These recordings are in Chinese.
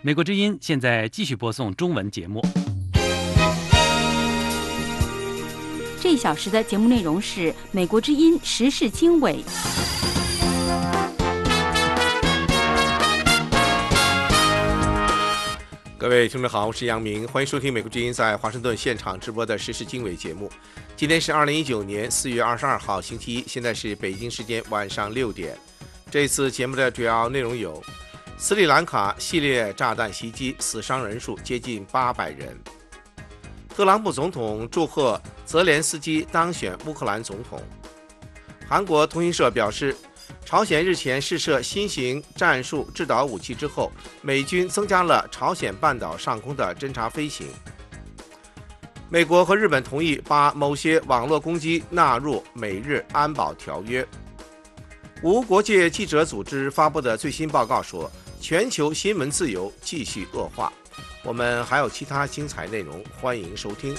美国之音现在继续播送中文节目。 这一小时的节目内容是美国之音时事经纬。 各位听众好，我是杨明，欢迎收听美国之音在华盛顿现场直播的时事经纬节目。今天是2019年4月22号星期一，现在是北京时间晚上6点。这次节目的主要内容有：斯里兰卡系列炸弹袭击，死伤人数接近800人；特朗普总统祝贺泽连斯基当选乌克兰总统；韩国通讯社表示，朝鲜日前试射新型战术制导武器之后，美军增加了朝鲜半岛上空的侦察飞行。美国和日本同意把某些网络攻击纳入美日安保条约。无国界记者组织发布的最新报告说，全球新闻自由继续恶化。我们还有其他精彩内容，欢迎收听。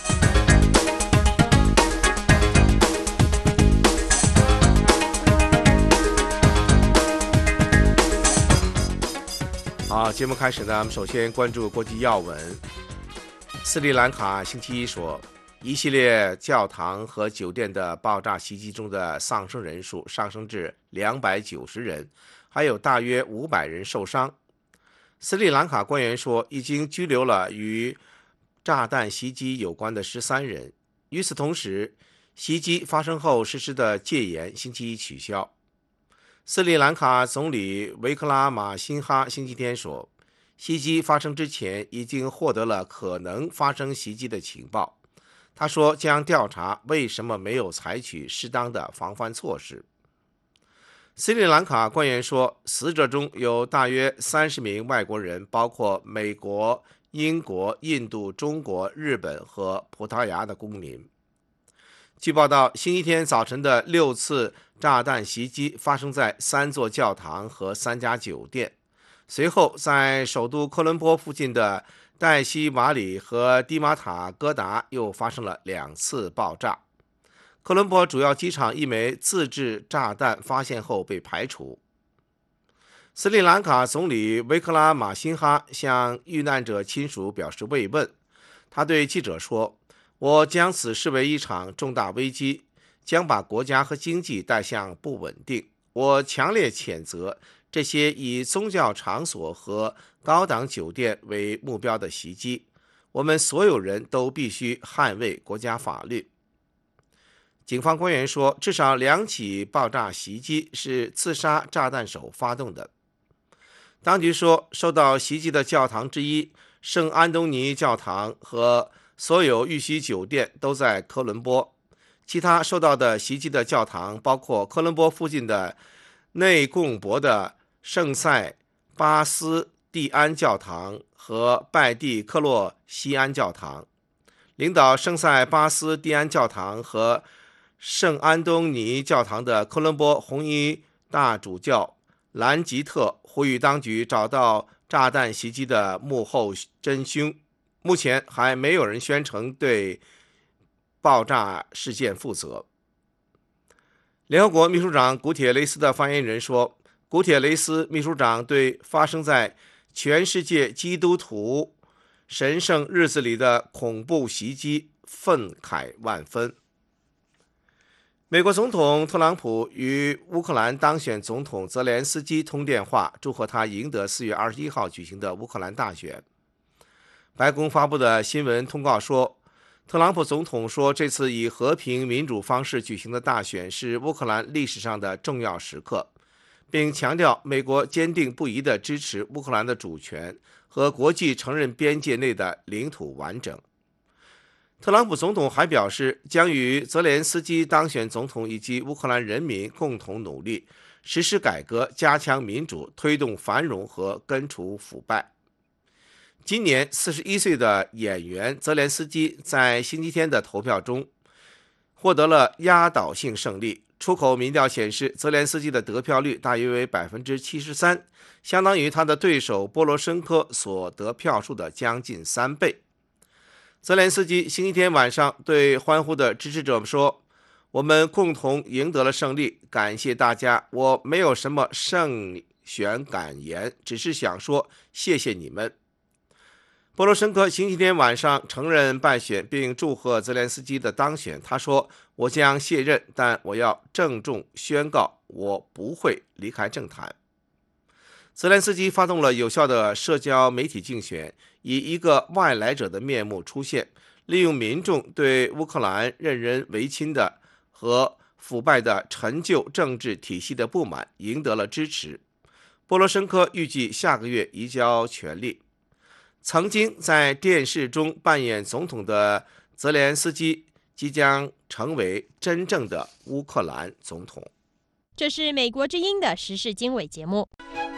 好，节目开始呢，我们首先关注国际要闻。斯里兰卡星期一说，一系列教堂和酒店的爆炸袭击中的丧生人数上升至290人，还有大约500人受伤。斯里兰卡官员说，已经拘留了与炸弹袭击有关的13人。与此同时，袭击发生后实施的戒严星期一取消。斯里兰卡总理维克拉马辛哈星期天说，袭击发生之前已经获得了可能发生袭击的情报。他说将调查为什么没有采取适当的防范措施。斯里兰卡官员说，死者中有大约30名外国人，包括美国、英国、印度、中国、日本和葡萄牙的公民。据报道，星期天早晨的6次炸弹袭击发生在3座教堂和3家酒店，随后在首都科伦坡附近的戴西瓦里和迪马塔戈达又发生了2次爆炸。科伦坡主要机场一枚自制炸弹发现后被排除。斯里兰卡总理维克拉马辛哈向遇难者亲属表示慰问。他对记者说，我将此视为一场重大危机，将把国家和经济带向不稳定。我强烈谴责这些以宗教场所和高档酒店为目标的袭击。我们所有人都必须捍卫国家法律。警方官员说，至少2起爆炸袭击是自杀炸弹手发动的。当局说，受到袭击的教堂之一圣安东尼教堂和所有玉溪酒店都在科伦坡。其他受到的袭击的教堂包括科伦坡附近的内贡博的圣塞巴斯蒂安教堂和拜蒂克洛西安教堂。领导圣塞巴斯蒂安教堂和圣安东尼教堂的科伦坡红衣大主教兰吉特呼吁当局找到炸弹袭击的幕后真凶。目前还没有人宣称对爆炸事件负责。联合国秘书长古铁雷斯的发言人说，古铁雷斯秘书长对发生在全世界基督徒神圣日子里的恐怖袭击愤慨万分。美国总统特朗普与乌克兰当选总统泽连斯基通电话，祝贺他赢得4月21号举行的乌克兰大选。白宫发布的新闻通告说，特朗普总统说，这次以和平民主方式举行的大选是乌克兰历史上的重要时刻，并强调美国坚定不移地支持乌克兰的主权和国际承认边界内的领土完整。特朗普总统还表示，将与泽连斯基当选总统以及乌克兰人民共同努力，实施改革，加强民主，推动繁荣和根除腐败。今年41岁的演员泽连斯基在星期天的投票中获得了压倒性胜利。出口民调显示，泽连斯基的得票率大约为 73%， 相当于他的对手波罗申科所得票数的将近3倍。泽连斯基星期天晚上对欢呼的支持者说，我们共同赢得了胜利，感谢大家，我没有什么胜选感言，只是想说谢谢你们。 波罗申科星期天晚上承认败选，并祝贺泽连斯基的当选。他说：“我将卸任，但我要郑重宣告，我不会离开政坛。”泽连斯基发动了有效的社交媒体竞选，以一个外来者的面目出现，利用民众对乌克兰任人唯亲的和腐败的陈旧政治体系的不满，赢得了支持。波罗申科预计下个月移交权力。曾经在电视中扮演总统的泽连斯基即将成为真正的乌克兰总统。 这是美国之音的时事经纬节目。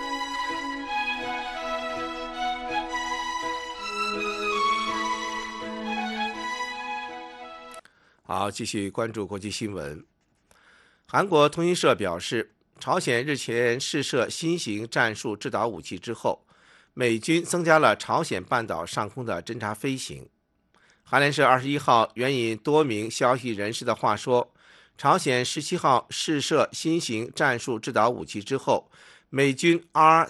好，继续关注国际新闻。韩国通讯社表示，朝鲜日前试射新型战术制导武器之后，美军增加了朝鲜半岛上空的侦察飞行。韩联社21号援引多名消息人士的话说，朝鲜17号试射新型战术制导武器之后，美军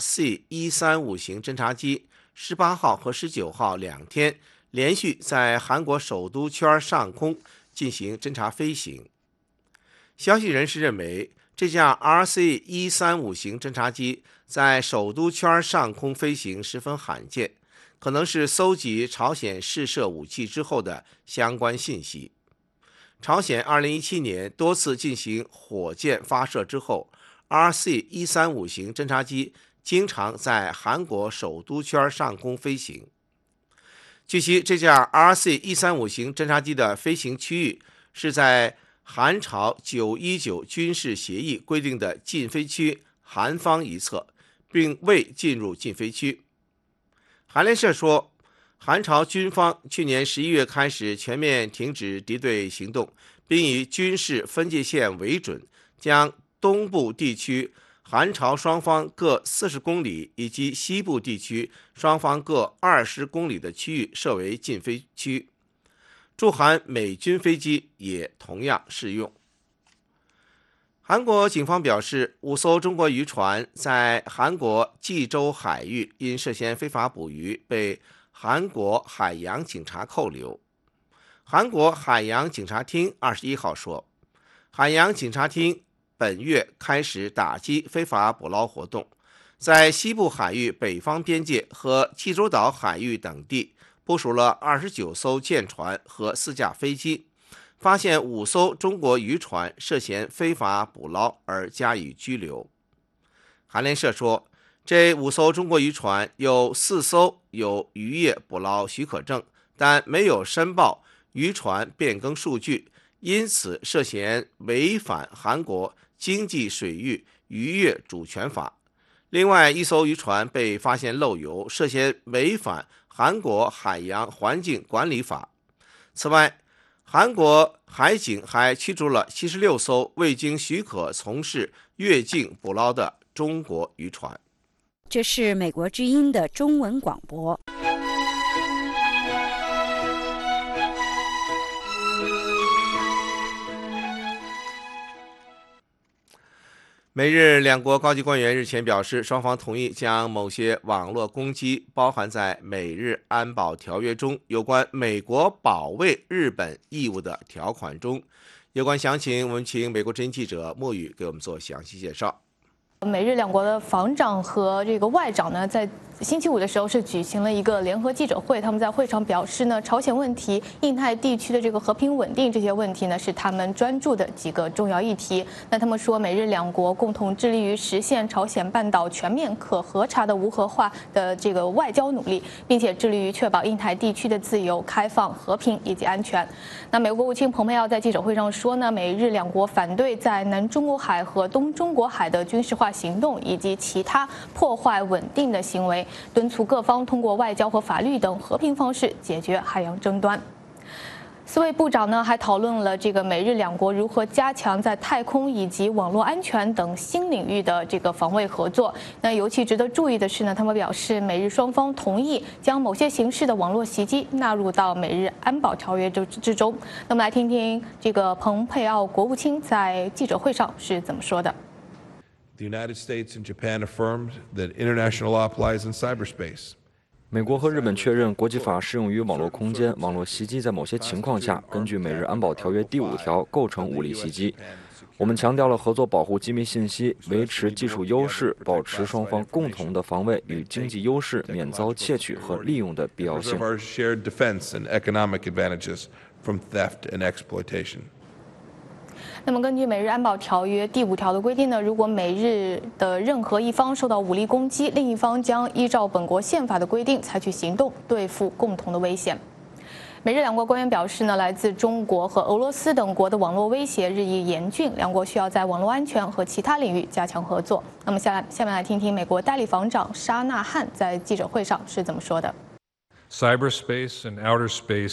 RC-135型侦察机18号和19号2天连续在韩国首都圈上空进行侦察飞行。消息人士认为，这架 RC-135型侦察机在首都圈上空飞行十分罕见，可能是搜集朝鲜试射武器之后的相关信息。朝鲜2017年多次进行火箭发射之后， RC-135型侦察机经常在韩国首都圈上空飞行。据悉，这架 RC-135型侦察机的飞行区域是在韩朝919军事协议规定的禁飞区韩方一侧，并未进入禁飞区。韩联社说，韩朝军方去年11月开始全面停止敌对行动，并以军事分界线为准，将东部地区韩朝双方各40公里以及西部地区双方各20公里的区域设为禁飞区。驻韩美军飞机也同样适用。韩国警方表示，5艘中国渔船在韩国济州海域因涉嫌非法捕鱼被韩国海洋警察扣留。韩国海洋警察厅21号说，海洋警察厅本月开始打击非法捕捞活动，在西部海域北方边界和济州岛海域等地部署了29艘舰船和4架飞机，发现5艘中国渔船涉嫌非法捕捞而加以拘留。韩联社说，这5艘中国渔船有4艘有渔业捕捞许可证，但没有申报渔船变更数据，因此涉嫌违反韩国经济水域渔业主权法。另外1艘渔船被发现漏油，涉嫌违反韩国海洋环境管理法。此外，韩国海警还驱逐了76艘未经许可从事越境捕捞的中国渔船。 这是美国之音的中文广播。 美日两国高级官员日前表示，双方同意将某些网络攻击包含在美日安保条约中有关美国保卫日本义务的条款中。有关详情，我们请美国之音记者莫宇给我们做详细介绍。 美日两国的防长和这个外长呢，在星期五的时候是举行了一个联合记者会。他们在会上表示呢，朝鲜问题、印太地区的这个和平稳定这些问题呢，是他们专注的几个重要议题。那他们说，美日两国共同致力于实现朝鲜半岛全面可核查的无核化的这个外交努力，并且致力于确保印太地区的自由、开放、和平以及安全。那美国国务卿蓬佩奥在记者会上说呢，美日两国反对在南中国海和东中国海的军事化行动以及其他破坏稳定的行为，敦促各方通过外交和法律等和平方式解决海洋争端。4位部长呢还讨论了这个美日两国如何加强在太空以及网络安全等新领域的这个防卫合作。那尤其值得注意的是呢，他们表示美日双方同意将某些形式的网络袭击纳入到美日安保条约之中。那么来听听这个蓬佩奥国务卿在记者会上是怎么说的。 The United States and Japan affirmed that international law applies in cyberspace. 美国和日本确认，国际法适用于网络空间，网络袭击在某些情况下，根据美日安保条约第5条构成武力袭击。我们强调了合作保护机密信息、维持技术优势、保持双方共同的防卫与经济优势免遭窃取和利用的必要性。 那么，根据美日安保条约第5条的规定呢，如果美日的任何一方受到武力攻击，另一方将依照本国宪法的规定采取行动对付共同的危险。美日两国官员表示呢，来自中国和俄罗斯等国的网络威胁日益严峻，两国需要在网络安全和其他领域加强合作。那么下面来听听美国代理防长沙纳汉在记者会上是怎么说的。 Cyberspace and outer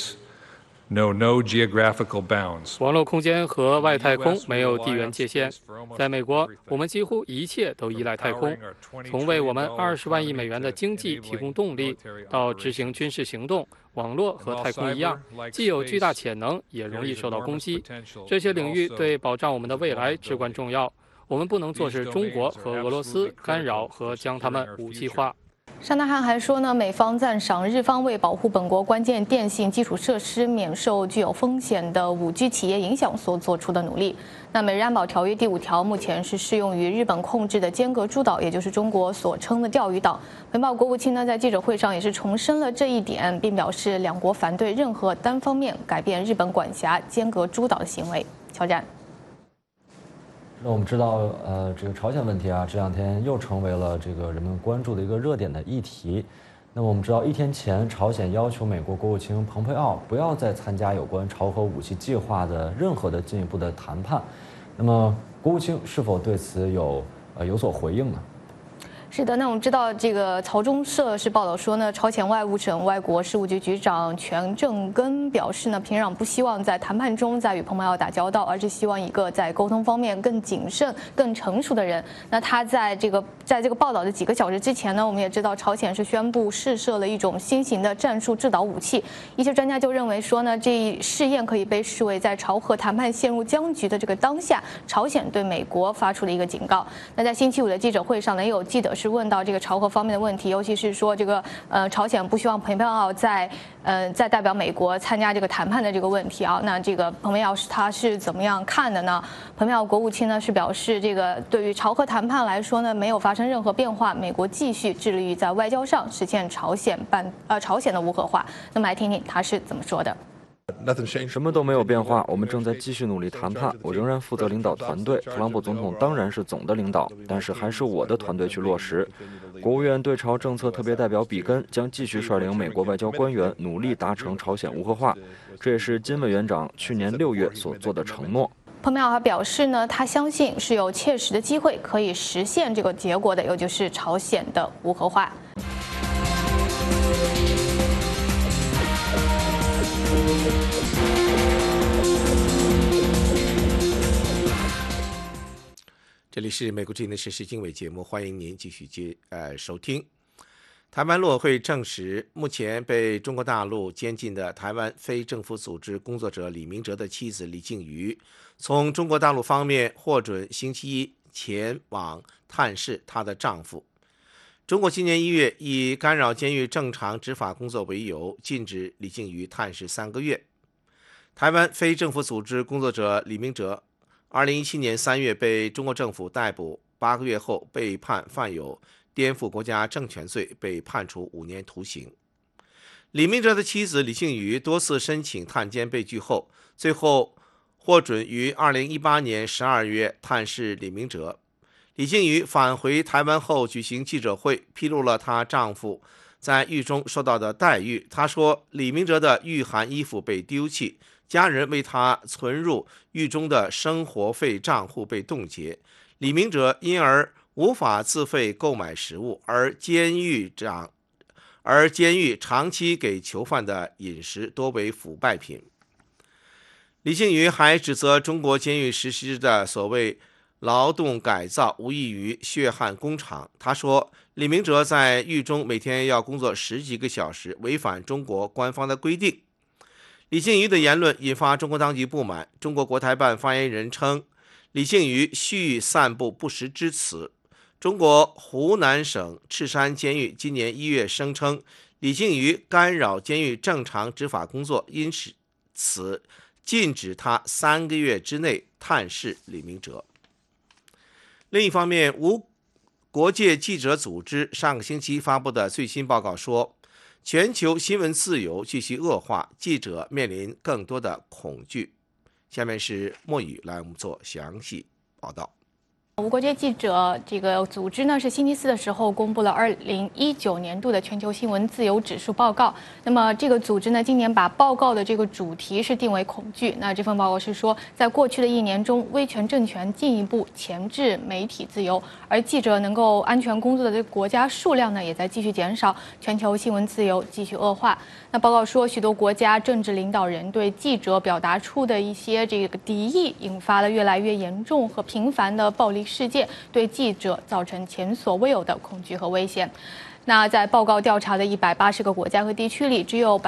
space.No geographical bounds. 网络空间和外太空没有地缘界限。在美国，我们几乎一切都依赖太空，从为我们20万亿美元的经济提供动力，到执行军事行动，网络和太空一样，既有巨大潜能，也容易受到攻击。这些领域对保障我们的未来至关重要。我们不能坐视中国和俄罗斯干扰和将它们武器化。 沙纳汉还说呢，美方赞赏日方为保护本国关键电信基础设施免受具有风险的5G 企业影响所做出的努力。那美日安保条约第5条目前是适用于日本控制的尖阁诸岛，也就是中国所称的钓鱼岛。美国国务卿呢在记者会上也是重申了这一点，并表示两国反对任何单方面改变日本管辖尖阁诸岛的行为。乔战。 那我们知道，这个朝鲜问题啊，这2天又成为了这个人们关注的一个热点的议题。那么我们知道，1天前，朝鲜要求美国国务卿蓬佩奥不要再参加有关朝核武器计划的任何的进一步的谈判。那么，国务卿是否对此有所回应呢？ 是的，那我们知道，这个朝中社是报道说呢，朝鲜外务省外国事务局局长全正根表示呢，平壤不希望在谈判中再与蓬佩奥打交道，而是希望一个在沟通方面更谨慎、更成熟的人。那他在这个报道的几个小时之前呢，我们也知道朝鲜是宣布试射了一种新型的战术制导武器。一些专家就认为说呢，这一试验可以被视为在朝核谈判陷入僵局的这个当下，朝鲜对美国发出了一个警告。那在星期5的记者会上呢，也有记者是问到这个朝核方面的问题，尤其是说这个朝鲜不希望蓬佩奥再代表美国参加这个谈判的这个问题啊。那这个蓬佩奥他是怎么样看的呢？蓬佩奥国务卿呢是表示，这个对于朝核谈判来说呢，没有发生任何变化，美国继续致力于在外交上实现朝鲜的无核化。那么来听听他是怎么说的。 什么都没有变化，我们正在继续努力谈判。我仍然负责领导团队，特朗普总统当然是总的领导，但是还是我的团队去落实。国务院对朝政策特别代表比根将继续率领美国外交官员努力达成朝鲜无核化，这也是金委员长去年6月所做的承诺。 蓬佩奥还表示呢，他相信是有切实的机会可以实现这个结果的，也就是朝鲜的无核化。 这里是美国之音的时事经纬节目，欢迎您继续收听。台湾陆委会证实，目前被中国大陆监禁的台湾非政府组织工作者李明哲的妻子李静瑜，从中国大陆方面获准星期一前往探视她的丈夫。中国今年1月以干扰监狱正常执法工作为由，禁止李静瑜探视3个月。台湾非政府组织工作者李明哲2017年3月被中国政府逮捕，8个月后被判犯有颠覆国家政权罪，被判处5年徒刑。李明哲的妻子李静瑜多次申请探监被拒后，最后获准于2018年12月探视李明哲。李静瑜返回台湾后举行记者会，披露了她丈夫在狱中受到的待遇。她说，李明哲的御寒衣服被丢弃，家人为他存入狱中的生活费账户被冻结，李明哲因而无法自费购买食物，而监狱长期给囚犯的饮食多为腐败品。李静瑜还指责中国监狱实施的所谓劳动改造无异于血汗工厂。他说，李明哲在狱中每天要工作10几个小时，违反中国官方的规定。李静瑜的言论引发中国当局不满。中国国台办发言人称，李静瑜蓄意散布不实之词。 中国湖南省赤山监狱今年1月声称，李靖瑜干扰监狱正常执法工作，因此禁止他3个月之内探视李明哲。另一方面，无国界记者组织上个星期发布的最新报告说，全球新闻自由继续恶化，记者面临更多的恐惧。下面是莫宇来我们做详细报道。 无国界记者这个组织呢，是星期四的时候公布了2019年度的全球新闻自由指数报告。那么这个组织呢，今年把报告的这个主题是定为恐惧。那这份报告是说，在过去的1年中，威权政权进一步钳制媒体自由，而记者能够安全工作的这个国家数量呢，也在继续减少，全球新闻自由继续恶化。那报告说，许多国家政治领导人对记者表达出的一些这个敌意，引发了越来越严重和频繁的暴力事件，对记者造成前所未有的恐惧和危险。那在报告调查的180个国家和地区里，只有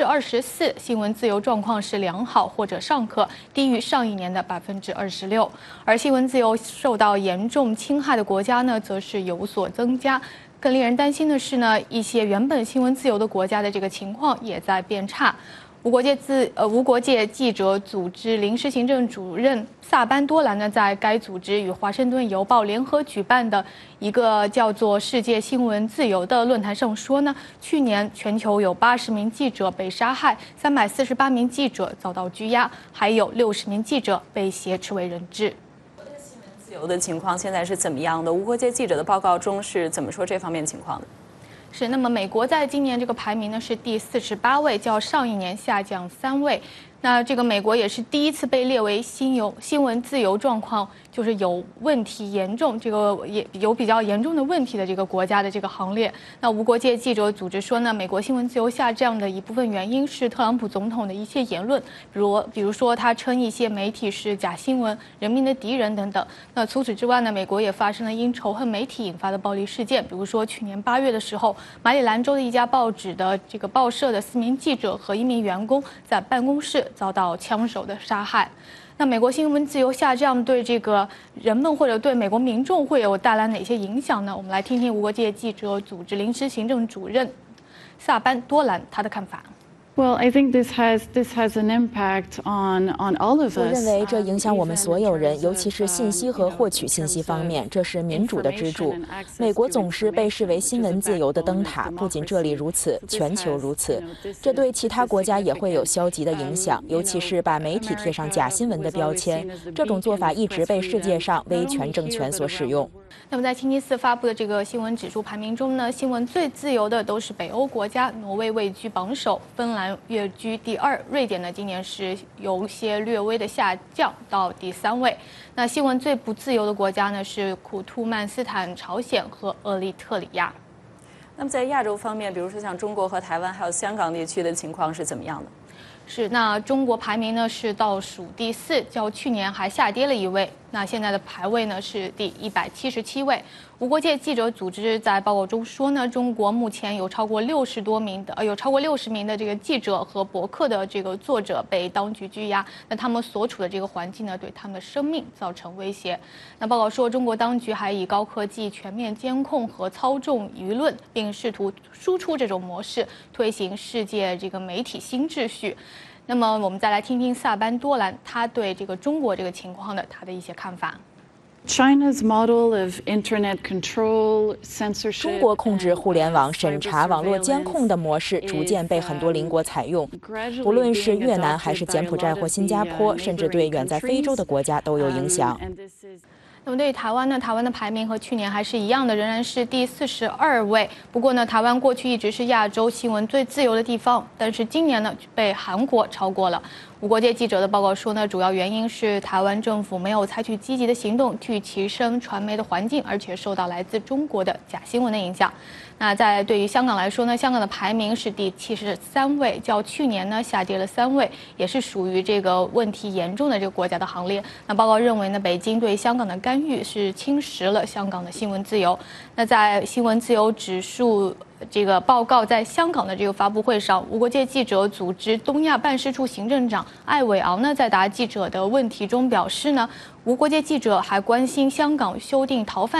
24%新闻自由状况是良好或者尚可，低于上一年的26%。而新闻自由受到严重侵害的国家呢，则是有所增加。更令人担心的是呢，一些原本新闻自由的国家的这个情况也在变差。无国界记者组织临时行政主任萨班多兰呢，在该组织与华盛顿邮报联合举办的一个叫做“世界新闻自由”的论坛上说呢，去年全球有80名记者被杀害，348名记者遭到拘押，还有60名记者被挟持为人质。 自由的情况现在是怎么样的？无国界记者的报告中是怎么说这方面情况的？ 是，那么美国在今年这个排名呢是第48位，较上一年下降3位。那这个美国也是第一次被列为新闻自由状况就是有问题严重，这个也有比较严重的问题的这个国家的这个行列。那无国界记者组织说呢，美国新闻自由下降的一部分原因是特朗普总统的一些言论，比如说他称一些媒体是假新闻、人民的敌人等等。那除此之外呢，美国也发生了因仇恨媒体引发的暴力事件，比如说去年8月的时候，马里兰州的一家报纸的这个报社的4名记者和1名员工在办公室遭到枪手的杀害。那美国新闻自由下降对这个人们或者对美国民众会有带来哪些影响呢？我们来听听无国界记者组织临时行政主任萨班多兰他的看法。 Well, I think this has an impact on all of us. 我认为这影响我们所有人，尤其是信息和获取信息方面，这是民主的支柱。美国总是被视为新闻自由的灯塔，不仅这里如此，全球如此。这对其他国家也会有消极的影响，尤其是把媒体贴上假新闻的标签。这种做法一直被世界上威权政权所使用。 那么在星期四发布的这个新闻指数排名中呢，新闻最自由的都是北欧国家，挪威位居榜首，芬兰跃居第2，瑞典呢今年是有些略微的下降到第3位。那新闻最不自由的国家呢是土库曼斯坦、朝鲜和厄立特里亚。 那么在亚洲方面，比如说像中国和台湾还有香港地区的情况是怎么样的？ 是，那中国排名呢是倒数第4，较去年还下跌了1位。那现在的排位呢是第177位。无国界记者组织在报告中说呢，中国目前有超过60名的这个记者和博客的这个作者被当局拘押，那他们所处的这个环境呢，对他们的生命造成威胁。那报告说，中国当局还以高科技全面监控和操纵舆论，并试图输出这种模式，推行世界这个媒体新秩序。那么我们再来听听萨班多兰他对这个中国这个情况的他的一些看法。 China's model of internet control, censorship, 中国控制互联网、审查、网络监控的模式逐渐被很多邻国采用，不论是越南还是柬埔寨或新加坡，甚至对远在非洲的国家都有影响。 那么对于台湾呢，台湾的排名和去年还是一样的，仍然是第42位。不过呢，台湾过去一直是亚洲新闻最自由的地方，但是今年呢被韩国超过了。无国界记者的报告说呢，主要原因是台湾政府没有采取积极的行动去提升传媒的环境，而且受到来自中国的假新闻的影响。那对于香港来说呢，香港的排名是第73位，较去年呢下跌了3位，也是属于这个问题严重的这个国家的行列。那报告认为呢，北京对香港的干预是侵蚀了香港的新闻自由。那在新闻自由指数这个报告在香港的这个发布会上，无国界记者组织东亚办事处行政长艾伟昂呢，在答记者的问题中表示呢，无国界记者还关心香港修订逃犯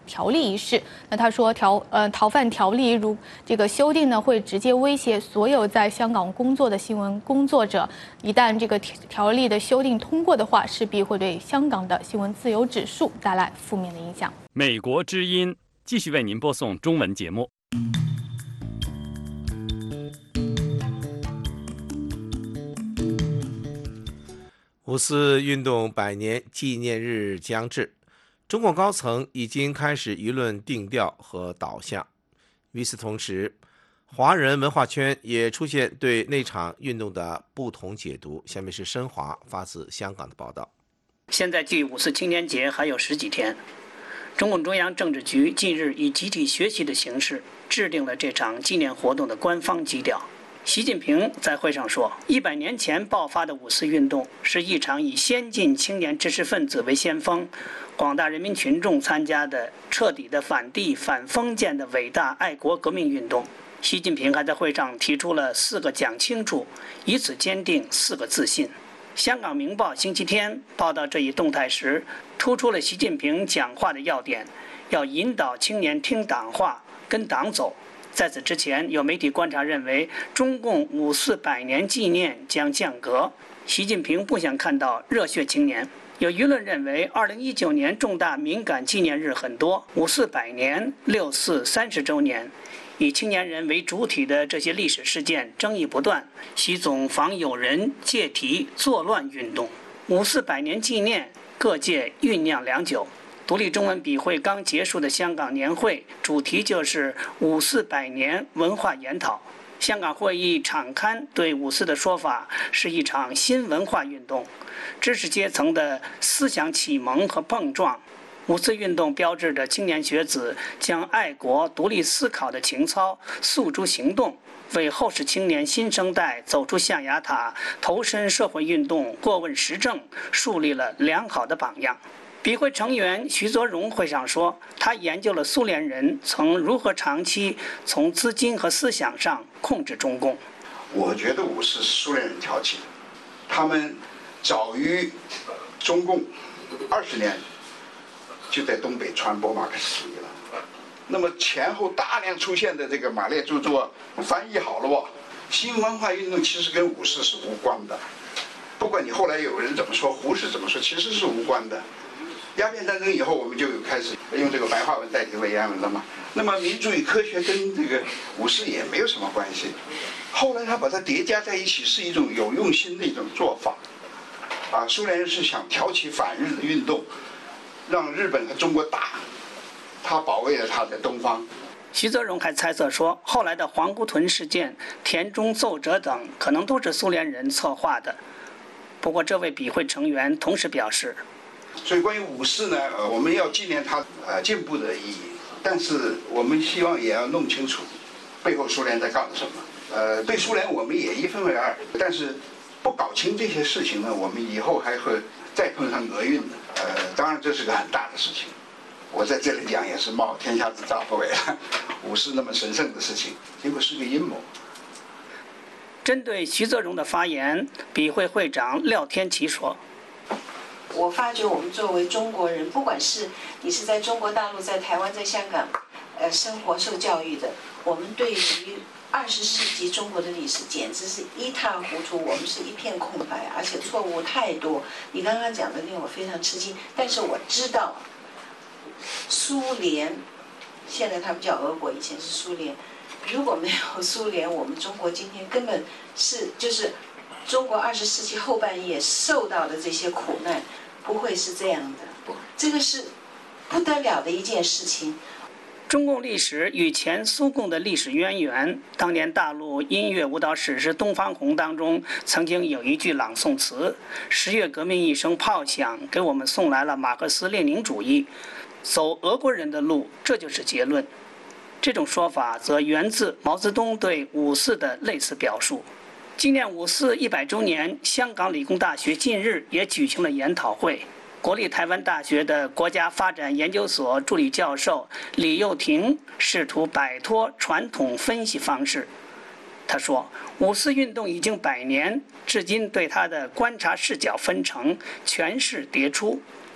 条例一事。那他说逃犯条例如这个修订呢，会直接威胁所有在香港工作的新闻工作者。一旦这个条例的修订通过的话，势必会对香港的新闻自由指数带来负面的影响。 美国之音继续为您播送中文节目。 五四运动100年纪念日将至，中共高层已经开始舆论定调和导向。与此同时，华人文化圈也出现对那场运动的不同解读。下面是申华发自香港的报道。 现在距五四青年节还有10几天，中共中央政治局近日以集体学习的形式制定了这场纪念活动的官方基调。习近平在会上说，100年前爆发的五四运动是一场以先进青年知识分子为先锋，广大人民群众参加的彻底的反帝反封建的伟大爱国革命运动。习近平还在会上提出了4个讲清楚，以此坚定4个自信。香港明报星期天报道这一动态时，突出了习近平讲话的要点，要引导青年听党话，跟党走。在此之前，有媒体观察认为，中共五四100年纪念将降格，习近平不想看到热血青年。有舆论认为，2019年重大敏感纪念日很多，五四100年、6四30周年，以青年人为主体的这些历史事件争议不断。习总防有人借题作乱运动，五四100年纪念，各界酝酿良久。独立中文笔会刚结束的香港年会，主题就是五四100年文化研讨。香港会议场刊对五四的说法是一场新文化运动，知识阶层的思想启蒙和碰撞。五四运动标志着青年学子将爱国、独立思考的情操诉诸行动，为后世青年新生代走出象牙塔、投身社会运动、过问时政树立了良好的榜样。笔会成员徐作荣会上说，他研究了苏联人曾如何长期从资金和思想上控制中共。 我觉得五四是苏联人挑起的，他们早于中共20年就在东北传播马克思主义了。那么前后大量出现的这个马列著作翻译好了吧？新文化运动其实跟五四是无关的，不管你后来有人怎么说，胡适怎么说，其实是无关的。鸦片战争以后，我们就开始用这个白话文代替文言文了嘛。那么民主与科学跟这个五四也没有什么关系。后来他把它叠加在一起，是一种有用心的一种做法。苏联人是想挑起反日的运动，让日本和中国打，他保卫了他的东方。 徐则荣还猜测说，后来的皇姑屯事件、田中奏折等可能都是苏联人策划的。不过，这位笔会成员同时表示， 所以关于五四呢，我们要纪念它进步的意义，但是我们希望也要弄清楚背后苏联在干什么。对苏联我们也1分为2，但是不搞清这些事情呢，我们以后还会再碰上俄运的。当然这是个很大的事情，我在这里讲也是冒天下之大不韪了。五四那么神圣的事情，结果是个阴谋。 针对徐则荣的发言，笔会会长廖天琪说， 我发觉我们作为中国人，不管是你是在中国大陆、在台湾、在香港，生活受教育的，我们对于20世纪中国的历史简直是一塌糊涂，我们是一片空白，而且错误太多。你刚刚讲的令我非常吃惊，但是我知道，苏联，现在他们叫俄国，以前是苏联。如果没有苏联，我们中国今天根本是就是中国20世纪后半叶受到的这些苦难，不会是这样的。这个是不得了的一件事情。 中共历史与前苏共的历史渊源，当年大陆音乐舞蹈史诗《东方红》当中曾经有一句朗诵词：“10月革命一声炮响，给我们送来了马克思列宁主义，走俄国人的路，这就是结论。”这种说法则源自毛泽东对五四的类似表述。纪念五四100周年，香港理工大学近日也举行了研讨会。国立台湾大学的国家发展研究所助理教授李幼廷试图摆脱传统分析方式。他说，五四运动已经100年，至今对他的观察视角分成，诠释迭出。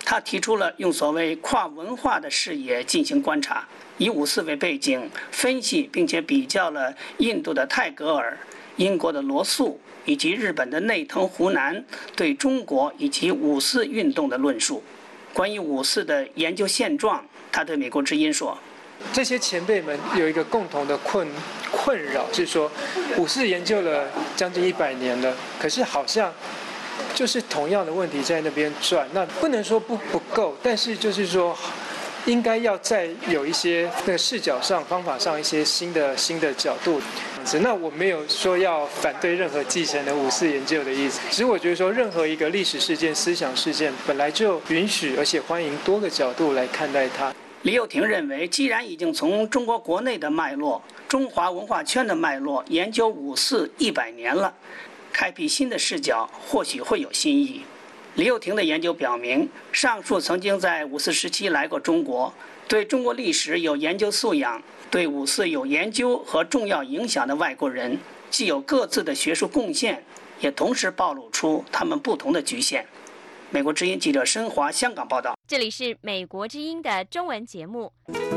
他提出了用所谓跨文化的视野进行观察，以5·4为背景，分析并且比较了印度的泰戈尔、英国的罗素以及日本的内藤湖南对中国以及5·4运动的论述。关于5·4的研究现状，他对美国之音说：“ 这些前辈们有一个共同的困扰，就是说5·4研究了将近100年了，可是好像就是同样的问题在那边转。那不能说不够，但是就是说应该要再有一些那个视角上、方法上一些新的角度。那我没有说要反对任何继承的5·4研究的意思，只是我觉得说任何一个历史事件、思想事件本来就允许而且欢迎多个角度来看待它。” 李幼廷认为，既然已经从中国国内的脉络、中华文化圈的脉络研究5·4 100年了，开辟新的视角或许会有新意。李幼廷的研究表明，上述曾经在5·4时期来过中国，对中国历史有研究素养、对5·4有研究和重要影响的外国人，既有各自的学术贡献，也同时暴露出他们不同的局限。美国之音记者申华香港报道。 这里是美国之音的中文节目。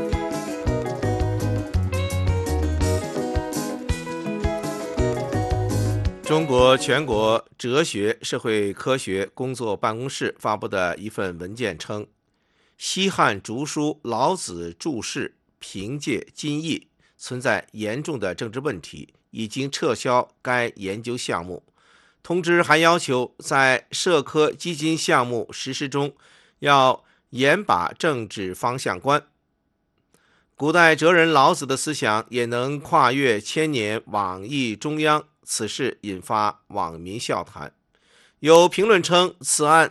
中国全国哲学社会科学工作办公室发布的一份文件称，西汉竹书老子注释凭借今义存在严重的政治问题，已经撤销该研究项目。通知还要求在社科基金项目实施中要严把政治方向观。古代哲人老子的思想也能跨越千年往诣中央，此事引发网民笑谈。有评论称此案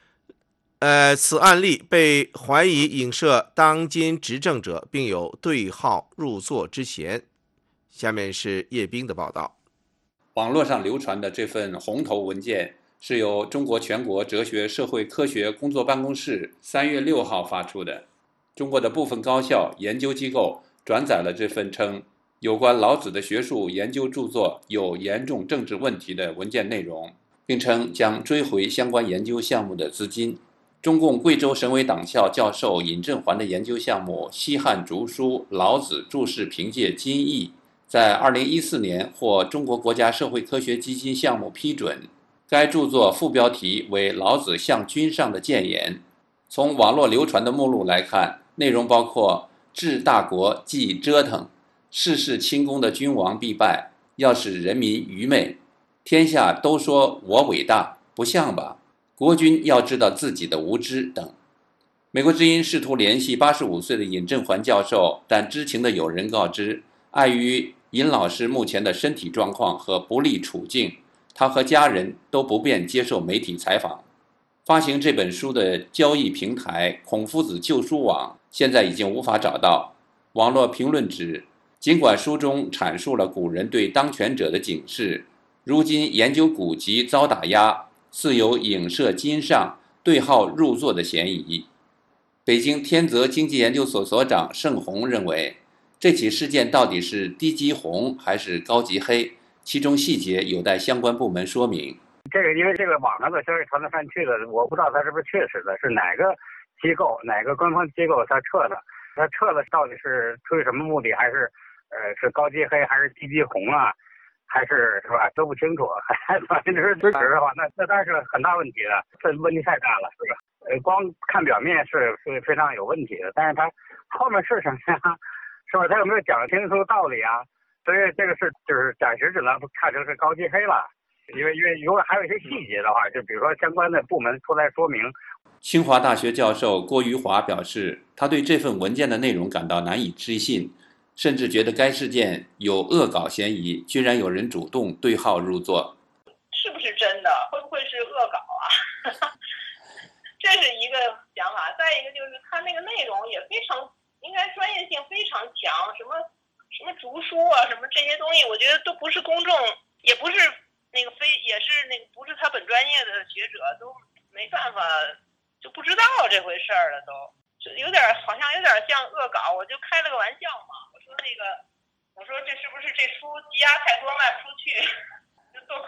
例被怀疑影射当今执政者，并有对号入座之嫌。下面是叶冰的报道。 网络上流传的这份红头文件是由中国全国哲学社会科学工作办公室3月6号发出的。中国的部分高校研究机构转载了这份称有关老子的学术研究著作有严重政治问题的文件内容，并称将追回相关研究项目的资金。中共贵州省委党校教授尹振环的研究项目西汉竹书老子注释凭借今义在2014年获中国国家社会科学基金项目批准。该著作副标题为《老子向君上的谏言》。从网络流传的目录来看，内容包括治大国忌折腾，事事轻功的君王必败，要使人民愚昧，天下都说我伟大，不像吧，国君要知道自己的无知等。美国之音试图联系85岁的尹振环教授，但知情的友人告知，碍于尹老师目前的身体状况和不利处境，他和家人都不便接受媒体采访。发行这本书的交易平台孔夫子旧书网现在已经无法找到。网络评论指，尽管书中阐述了古人对当权者的警示，如今研究古籍遭打压，似有影射今上、对号入座的嫌疑。北京天泽经济研究所所长盛红认为，这起事件到底是低级红还是高级黑，其中细节有待相关部门说明。 这个因为这个网上的消息传来传去的，我不知道它是不是确实的，是哪个机构、哪个官方机构它撤的？它撤了到底是出于什么目的？还是是高级黑还是低级红啊？还是吧都不清楚。还反正是支持的话，那当然是很大问题的，这问题太大了，是吧？光看表面是非常有问题的，但是它后面是什么呀？是吧？他有没有讲清楚道理啊？所以这个是就是暂时只能看成是高级黑了。因为如果还有一些细节的话，就比如说相关的部门出来说明。 清华大学教授郭余华表示，他对这份文件的内容感到难以置信，甚至觉得该事件有恶搞嫌疑，居然有人主动对号入座。 是不是真的？会不会是恶搞啊？这是一个想法。再一个就是他那个内容也非常，应该专业性非常强，什么竹书啊，什么这些东西，我觉得都不是公众，也不是那个也是那个不是他本专业的学者，都没办法，就不知道这回事儿了，都就好像有点像恶搞。我就开了个玩笑嘛，我说这是不是这书积压太多卖不出去，就都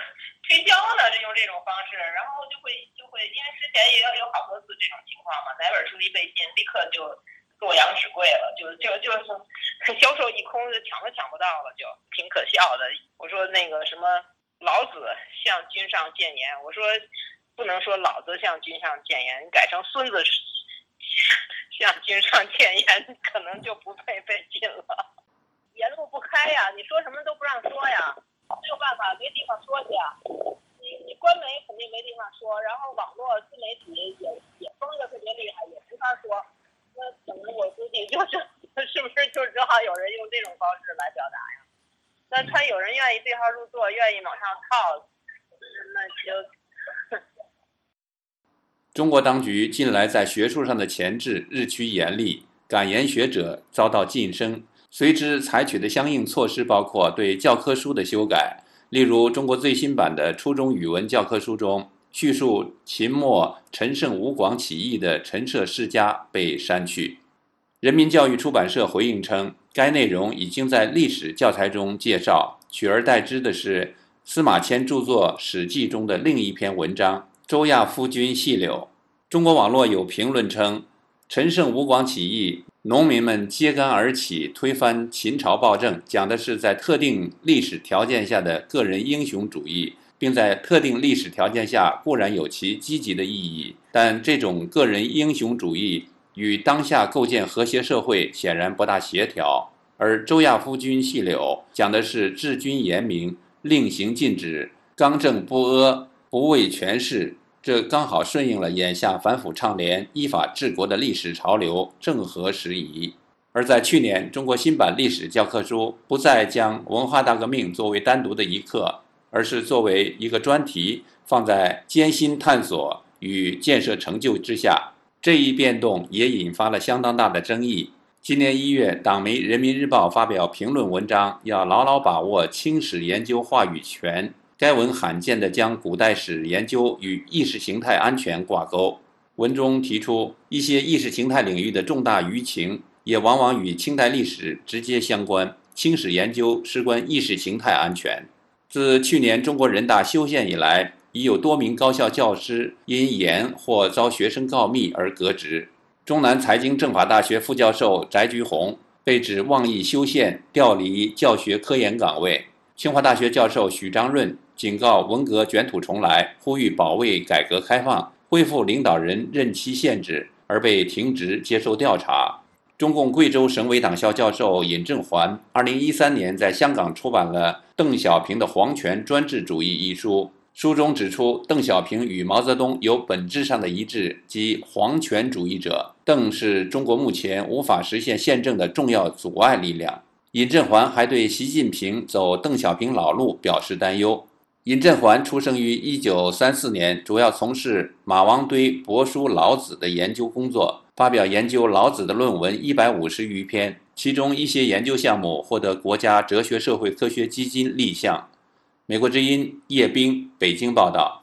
推销呢，用这种方式，然后就会，因为之前也有好多次这种情况嘛，哪本书一被禁，立刻就洛阳纸贵了，就是销售一空，就抢都抢不到了，就挺可笑的。我说那个什么老子向君上谏言，我说不能说老子向君上谏言，你改成孙子向君上谏言，可能就不配被禁了。言路不开呀，你说什么都不让说呀，没有办法，没地方说去呀。你官媒肯定没地方说，然后网络自媒体也封的特别厉害，也没法说。那可能我估计是不是就只好有人用这种方式来表达呀？那他有人愿意对号入座，愿意往上靠，那就。 中国当局近来在学术上的钳制日趋严厉，敢言学者遭到晋升。随之采取的相应措施包括对教科书的修改，例如中国最新版的初中语文教科书中，叙述秦末陈胜吴广起义的陈涉世家被删去。人民教育出版社回应称，该内容已经在历史教材中介绍，取而代之的是司马迁著作《史记》中的另一篇文章《周亚夫君细柳》。中国网络有评论称，陈胜吴广起义，农民们揭竿而起，推翻秦朝暴政，讲的是在特定历史条件下的个人英雄主义，并在特定历史条件下固然有其积极的意义，但这种个人英雄主义与当下构建和谐社会显然不大协调。而周亚夫君细柳讲的是治军严明，令行禁止，刚正不阿，不畏权势，这刚好顺应了眼下反腐倡廉、依法治国的历史潮流，正合时宜。而在去年，中国新版历史教科书不再将文化大革命作为单独的一课，而是作为一个专题，放在艰辛探索与建设成就之下。这一变动也引发了相当大的争议。今年1月，党媒《人民日报》发表评论文章，要牢牢把握清史研究话语权。该文罕见地将古代史研究与意识形态安全挂钩。文中提出，一些意识形态领域的重大舆情也往往与清代历史直接相关，清史研究事关意识形态安全。自去年中国人大修宪以来，已有多名高校教师因言或遭学生告密而革职。中南财经政法大学副教授翟菊红被指妄议修宪，调离教学科研岗位。清华大学教授许章润警告文革卷土重来，呼吁保卫改革开放，恢复领导人任期限制，而被停职接受调查。中共贵州省委党校教授尹正环2013年在香港出版了邓小平的《皇权专制主义》一书，书中指出，邓小平与毛泽东有本质上的一致，即皇权主义者。邓是中国目前无法实现宪政的重要阻碍力量。尹振环还对习近平走邓小平老路表示担忧。尹振环出生于1934年，主要从事马王堆帛书老子的研究工作，发表研究老子的论文150余篇，其中一些研究项目获得国家哲学社会科学基金立项。美国之音叶冰北京报道。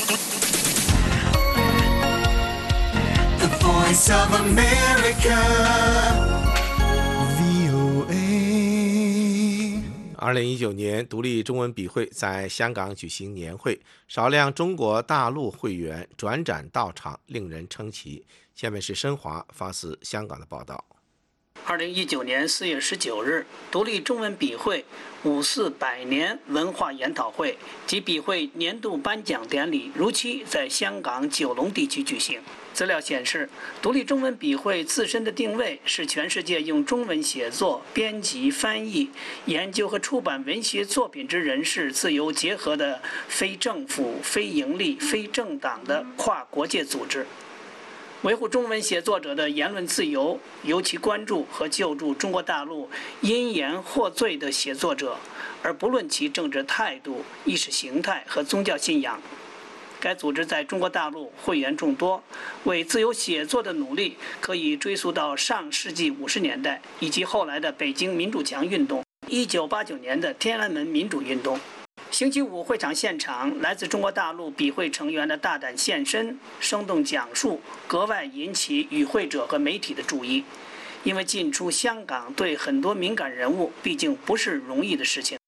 The Voice of America, VOA。2019年独立中文笔会在香港举行年会，少量中国大陆会员转展到场，令人称奇。下面是申华发自香港的报道。 2019年4月19日，独立中文笔会54百年文化研讨会及笔会年度颁奖典礼如期在香港九龙地区举行。资料显示，独立中文笔会自身的定位是全世界用中文写作、编辑、翻译、研究和出版文学作品之人士自由结合的非政府、非盈利、非政党的跨国界组织。维护中文写作者的言论自由，尤其关注和救助中国大陆因言获罪的写作者，而不论其政治态度、意识形态和宗教信仰。该组织在中国大陆会员众多，为自由写作的努力可以追溯到上世纪50年代，以及后来的北京民主墙运动、1989年的天安门民主运动。星期五会场现场，来自中国大陆笔会成员的大胆现身、生动讲述，格外引起与会者和媒体的注意。因为进出香港对很多敏感人物毕竟不是容易的事情。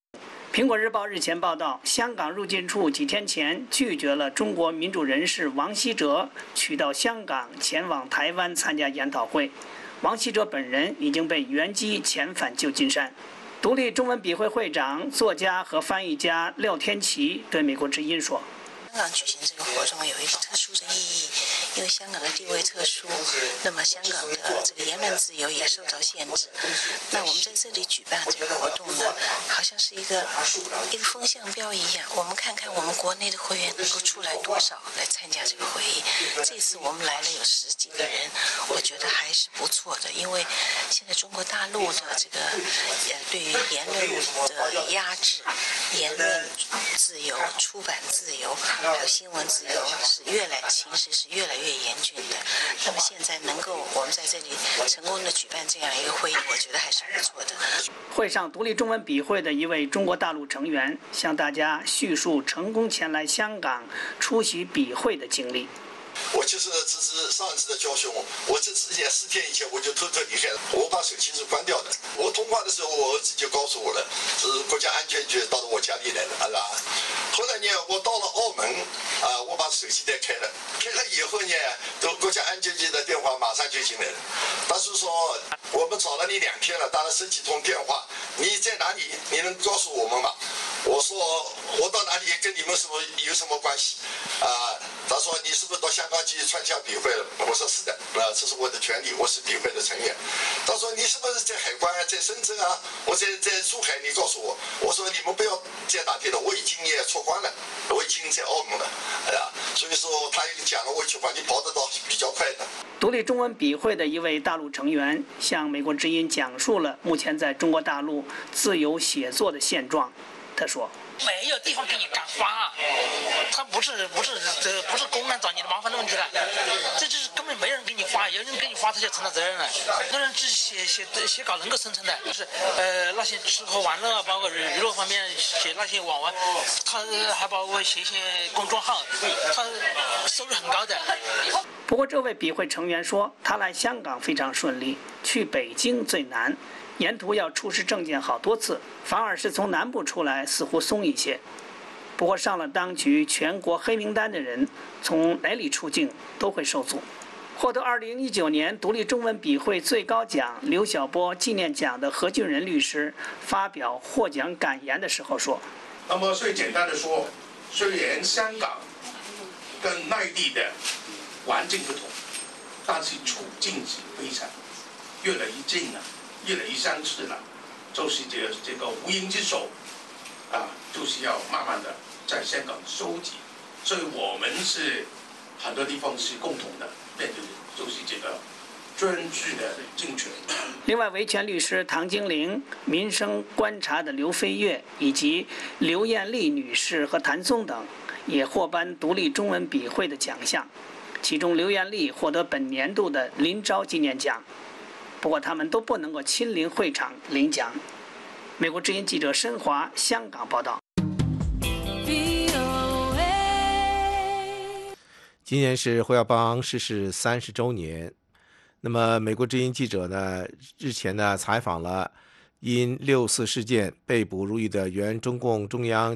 苹果日报日前报道，香港入境处几天前拒绝了中国民主人士王希哲取到香港前往台湾参加研讨会。王希哲本人已经被原机遣返旧金山。独立中文笔会会长、作家和翻译家廖天琪对美国之音说：“ 香港举行这个活动有一个特殊的意义，因为香港的地位特殊，那么香港的这个言论自由也受到限制。那我们在这里举办这个活动呢，好像是一个风向标一样，我们看看我们国内的会员能够出来多少来参加这个会议。这次我们来了有10几个人，我觉得还是不错的，因为现在中国大陆的这个对于言论的压制、言论自由、出版自由。还有新闻自由形势是越来越严峻的。那么现在能够我们在这里成功的举办这样一个会议，我觉得还是不错的。 会上，独立中文笔会的一位中国大陆成员向大家叙述成功前来香港出席笔会的经历。 我就是这是上一次的教训，我这次也4天以前我就偷离开了，我把手机是关掉的。我通话的时候，我儿子就告诉我了，是国家安全局到了我家里来了，是吧？后来呢，我到了澳门，我把手机再开了以后呢，都国家安全局的电话马上就进来了。他是说，我们找了你2天了，打了10几通电话，你在哪里？你能告诉我们吗？我说我到哪里跟你们有什么关系？他说你是不是到香港去参加笔会了？我说是的，这是我的权利，我是笔会的成员。他说你是不是在海关啊，在深圳啊？我在珠海，你告诉我。我说你们不要再打电了，我已经也出关了，我已经在澳门了，所以说他讲了我一句话，你跑得到比较快的。 独立中文笔会的一位大陆成员向美国之音讲述了目前在中国大陆自由写作的现状。他说：“ 没有地方给你敢发，他不是公安找你的麻烦的问题了，这就是根本没人给你发，有人给你发他就承担责任了。很多人只写稿能够生存的，就是那些吃喝玩乐，包括娱乐方面写那些网文，他还包括写一些公众号，他收入很高的。” 不过，这位笔会成员说，他来香港非常顺利，去北京最难。沿途要出示证件好多次，反而是从南部出来似乎松一些。不过上了当局全国黑名单的人，从哪里出境都会受阻。获得2019年独立中文笔会最高奖刘晓波纪念奖的何俊仁律师发表获奖感言的时候说：“ 那么最简单的说，虽然香港跟内地的环境不同，但是处境是非常越来越近了。越来越相似了，就是这个无形之手，就是要慢慢的在香港收集，所以我们是很多地方是共同的，面对就是这个专制的政权。 另外，维权律师唐金玲、民生观察的刘飞跃以及刘艳丽女士和谭松等也获颁独立中文笔会的奖项，其中刘艳丽获得本年度的林昭纪念奖。不过他们都不能够亲临会场领奖。美国之音记者申华香港报道。 今年是胡耀邦逝世30周年。那么美国之音记者呢，日前呢采访了因6·4事件被捕入狱的原中共中央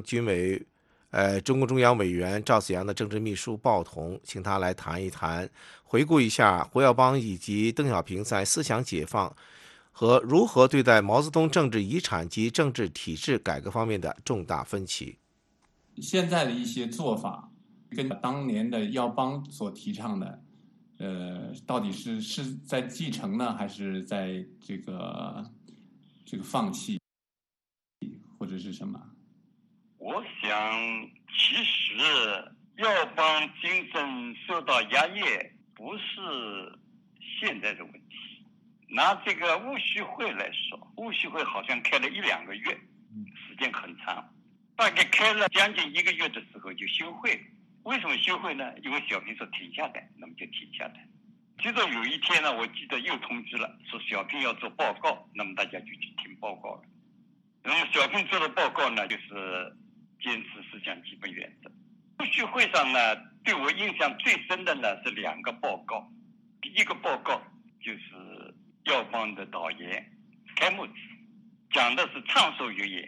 委员赵紫阳的政治秘书鲍同，请他来谈一谈，回顾一下胡耀邦以及邓小平在思想解放和如何对待毛泽东政治遗产及政治体制改革方面的重大分歧。 现在的一些做法跟当年的耀邦所提倡的到底是在继承呢，还是在这个放弃，或者是什么？ 我想，其实耀邦精神受到压抑，不是现在的问题。拿这个戊戌会来说，戊戌会好像开了1-2个月，时间很长，大概开了将近1个月的时候就休会。为什么休会呢？因为小平说停下来，那么就停下来。接着有一天呢，我记得又通知了，说小平要做报告，那么大家就去听报告了。那么小平做的报告呢，就是坚持思想基本原则。戊戌会上呢，对我印象最深的呢是2个报告。第一个报告就是耀邦的导言开幕词，讲的是畅所欲言，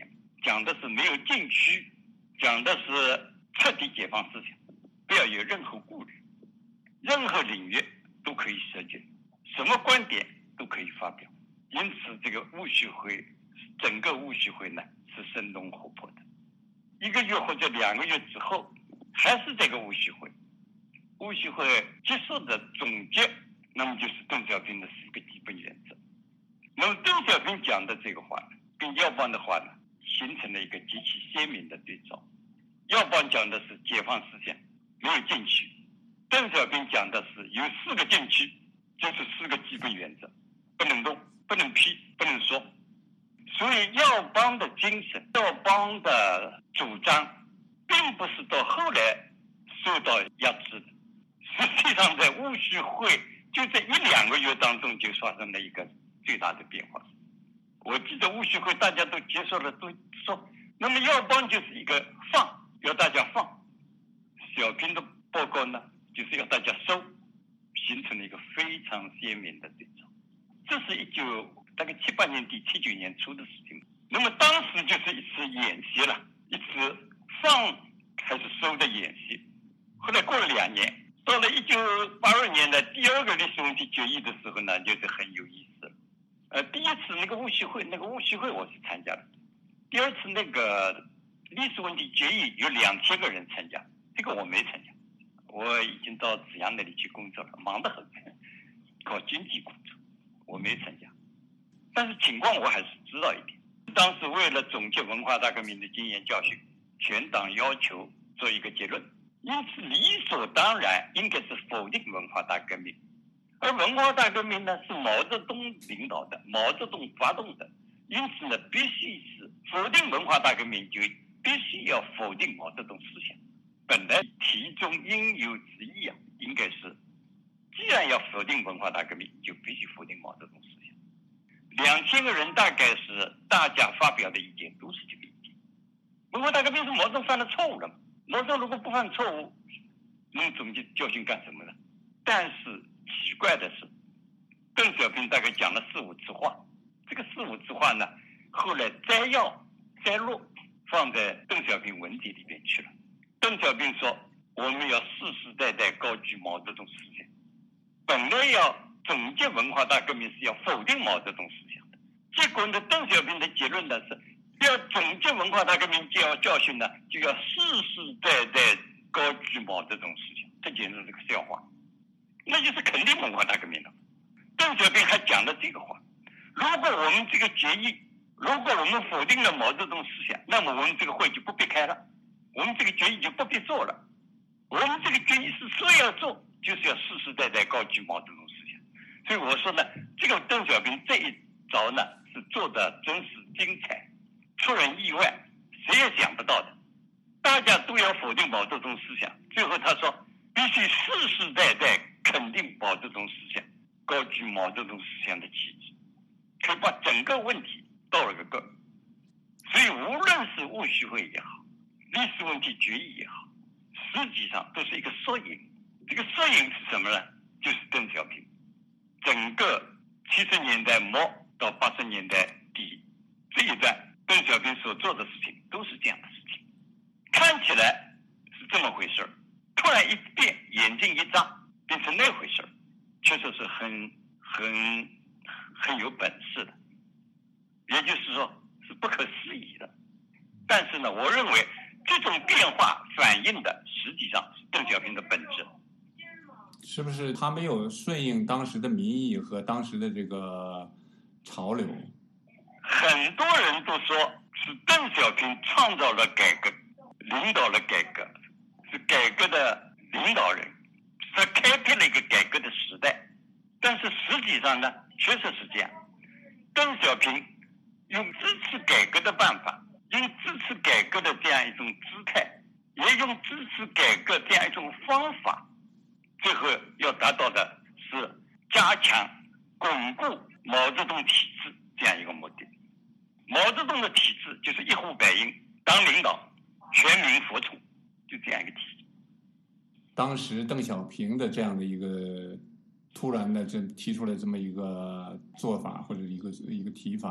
讲的是没有禁区，讲的是彻底解放思想，不要有任何顾虑，任何领域都可以涉及，什么观点都可以发表。因此，这个戊戌会，整个戊戌会呢是生龙活泼的。1个月或者2个月之后，还是这个戊戌会，戊戌会结束的总结，那么就是邓小平的4个基本原则。那么邓小平讲的这个话呢，跟耀邦的话呢，形成了一个极其鲜明的对照。耀邦讲的是解放思想，没有禁区；邓小平讲的是有4个禁区，就是4个基本原则，不能动，不能批，不能说。所以耀邦的精神，耀邦的主张，并不是到后来受到压制的。实际上，在戊戌会就这1-2个月当中，就发生了一个最大的变化。我记得戊戌会大家都接受了，都说，那么耀邦就是一个放，要大家放；小平的报告呢，就是要大家收，形成了一个非常鲜明的对照。这是大概78年底、79年初的事情。那么当时就是一次演习了，一次放还是收的演习。后来过了2年，到了1982年的第2个历史问题决议的时候呢，就是很有意思了。第一次那个戊戌会我是参加了，第2次那个历史问题决议有2000个人参加，这个我没参加，我已经到紫阳那里去工作了，忙得很，搞经济工作，我没参加。但是情况我还是知道一点。当时为了总结文化大革命的经验教训，全党要求做一个结论，因此理所当然应该是否定文化大革命。而文化大革命呢是毛泽东领导的，毛泽东发动的，因此呢必须是否定文化大革命，就必须要否定毛泽东思想。本来题中应有之义啊，应该是既然要否定文化大革命，就必须否定毛泽东思想。2000个人大概是大家发表的意见都是这个意见。文化大革命是毛泽东犯了错误了，毛泽东如果不犯错误，能总结教训干什么呢？但是奇怪的是，邓小平大概讲了4、5次话，这个4、5次话呢，后来摘要摘录放在邓小平文集里边去了。邓小平说，我们要世世代代高举毛泽东思想。本来要总结文化大革命是要否定毛泽东思想的，结果呢，邓小平的结论呢是要总结文化大革命教训呢，就要世世代代高举毛泽东思想，这简直是个笑话，那就是肯定文化大革命了。邓小平还讲了这个话：如果我们这个决议，如果我们否定了毛泽东思想，那么我们这个会就不必开了，我们这个决议就不必做了。我们这个决议是说要做，就是要世世代代高举毛泽东思想。所以我说呢，这个邓小平这一招呢是做的真是精彩，出人意外，谁也想不到的。大家都要否定毛泽东思想，最后他说必须世世代代肯定毛泽东思想，高举毛泽东思想的旗帜，可以把整个问题倒了个个。所以无论是戊戌会也好，历史问题决议也好，实际上都是一个缩影。这个缩影是什么呢？就是邓小平整个70年代末到80年代底这一段，邓小平所做的事情都是这样的事情，看起来是这么回事儿，突然一变，眼睛一眨，变成那回事儿，确实是很有本事的，也就是说是不可思议的。但是呢，我认为这种变化反映的实际上是邓小平的本质。 是不是他没有顺应当时的民意和当时的这个潮流？ 很多人都说是邓小平创造了改革，领导了改革，是改革的领导人，是开辟了一个改革的时代。但是实际上呢，确实是这样。邓小平用支持改革的办法，用支持改革的这样一种姿态，也用支持改革这样一种方法，最后要达到的是加强、巩固毛泽东体制这样一个目的。毛泽东的体制就是一呼百应，当领导，全民服从，就这样一个体制。 当时邓小平的这样的一个突然的提出来这么一个做法或者一个提法，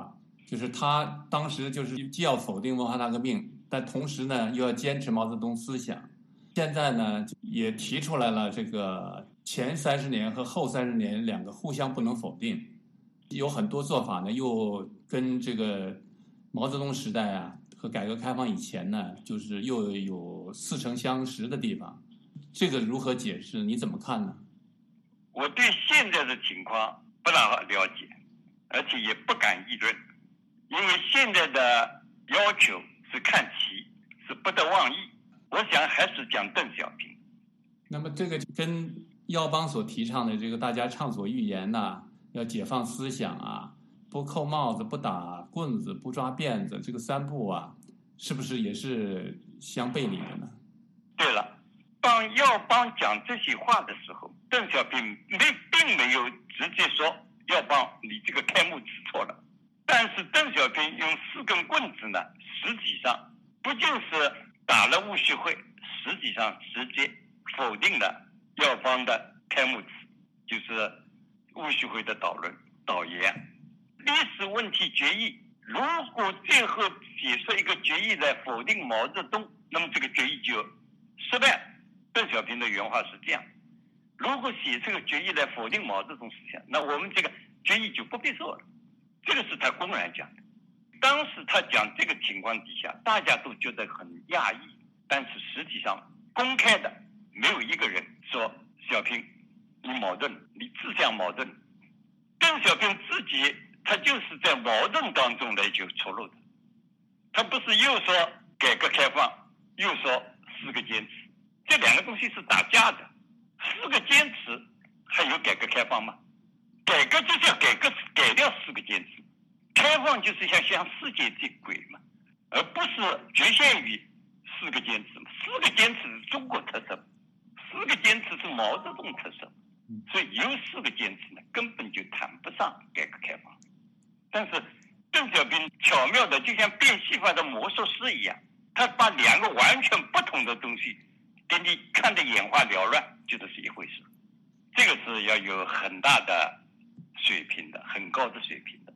就是他当时就是既要否定文化大革命，但同时呢又要坚持毛泽东思想。现在呢也提出来了，这个前30年和后30年两个互相不能否定，有很多做法呢又跟这个毛泽东时代啊和改革开放以前呢，就是又有似曾相识的地方。这个如何解释？你怎么看呢？ 我对现在的情况不大了解，而且也不敢议论，因为现在的要求是看齐，是不得妄议。我想还是讲邓小平。 那么这个跟耀邦所提倡的这个大家畅所欲言呐，要解放思想啊，不扣帽子，不打棍子，不抓辫子，这个3不啊，是不是也是相背离的呢？ 对了，当耀邦讲这些话的时候，邓小平并没有直接说耀邦你这个开幕词错了，但是邓小平用4根棍子呢，实际上不就是打了戊戌会，实际上直接否定了耀邦的开幕词，就是戊戌会的导言。历史问题决议，如果最后写出一个决议来否定毛泽东，那么这个决议就失败。邓小平的原话是这样：如果写这个决议来否定毛泽东思想，那我们这个决议就不必做了。这个是他公然讲的。当时他讲这个情况底下，大家都觉得很讶异，但是实际上公开的没有一个人说小平你矛盾，你自相矛盾。邓小平自己他就是在矛盾当中来求出路的，他不是又说改革开放，又说4个坚持，这两个东西是打架的。4个坚持还有改革开放吗？改革就是要改掉4个坚持，开放就是要向世界接轨嘛，而不是局限于4个坚持嘛。4个坚持是中国特色，4个坚持是毛泽东特色，所以有4个坚持呢，根本就谈不上改革开放。但是邓小平巧妙的就像变戏法的魔术师一样，他把2个完全不同的东西给你看得眼花缭乱，觉得是一回事。这个是要有很大的水平的，很高的水平的。